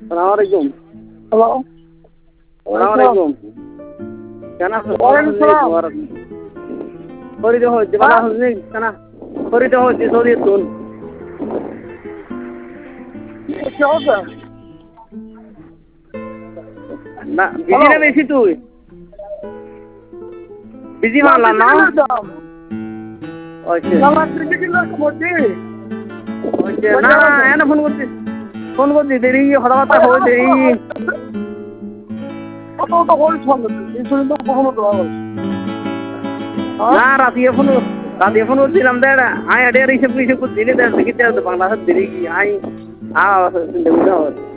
সালাম আলাইকুম। হ্যালো। সালাম আলাইকুম। কেন আছো? ওয়ালাইকুম সালাম। ফরিদে হচ্ছে ভালো হ্যাঁ? আছেন কেন? ফরিদে হচ্ছে সৌদি তুন। কি অবস্থা? না বিজি না বেশি তুই? বিজি মানলাম না? হচ্ছে না না এনে ফোন করছি দেরি কথাবার্তা হয় দেরি। না রাতে ফোন করছিলাম দেখ আই আডে রিসেপ রিসেপ দিনে দেখ দেখি বাংলাদেশ দেরি কি আই চিন্তা করতে হবে।